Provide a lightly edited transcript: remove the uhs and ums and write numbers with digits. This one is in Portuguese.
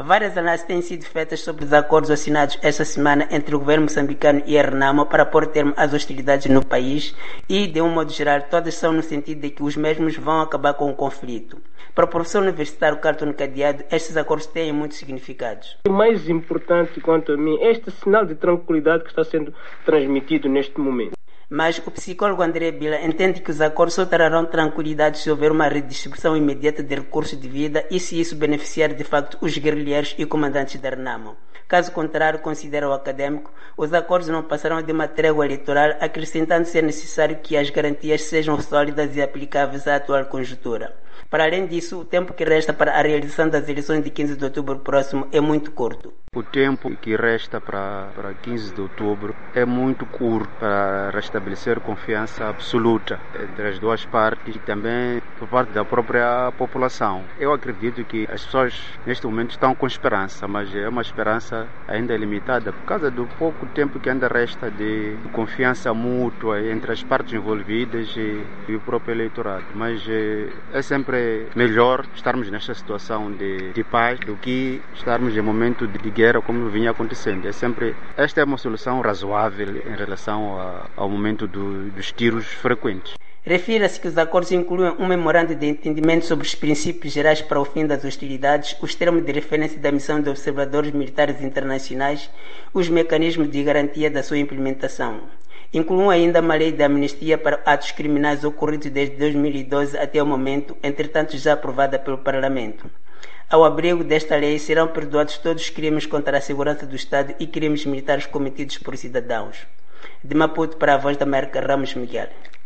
Várias análises têm sido feitas sobre os acordos assinados esta semana entre o governo moçambicano e a Renamo para pôr termo às hostilidades no país e, de um modo geral, todas são no sentido de que os mesmos vão acabar com o conflito. Para o professor universitário Carlton Cadeado, estes acordos têm muitos significados. O mais importante, quanto a mim, é este sinal de tranquilidade que está sendo transmitido neste momento. Mas o psicólogo André Bila entende que os acordos só trarão tranquilidade se houver uma redistribuição imediata de recursos de vida e se isso beneficiar de facto os guerrilheiros e comandantes da Renamo. Caso contrário, considera o académico, os acordos não passarão de uma trégua eleitoral, acrescentando ser necessário que as garantias sejam sólidas e aplicáveis à atual conjuntura. Para além disso, o tempo que resta para a realização das eleições de 15 de outubro próximo é muito curto. O tempo que resta para 15 de outubro é muito curto para restabelecer confiança absoluta entre as duas partes e também por parte da própria população. Eu acredito que as pessoas neste momento estão com esperança, mas é uma esperança ainda limitada por causa do pouco tempo que ainda resta de confiança mútua entre as partes envolvidas e o próprio eleitorado. Mas é sempre melhor estarmos nesta situação de paz do que estarmos em momento de guerra como vinha acontecendo. Esta é uma solução razoável em relação ao momento dos tiros frequentes. Refira-se que os acordos incluem um memorando de entendimento sobre os princípios gerais para o fim das hostilidades, os termos de referência da missão de observadores militares internacionais, os mecanismos de garantia da sua implementação. Incluem ainda uma lei de amnistia para atos criminais ocorridos desde 2012 até o momento, entretanto já aprovada pelo Parlamento. Ao abrigo desta lei serão perdoados todos os crimes contra a segurança do Estado e crimes militares cometidos por cidadãos. De Maputo para a Voz da América, Ramos Miguel.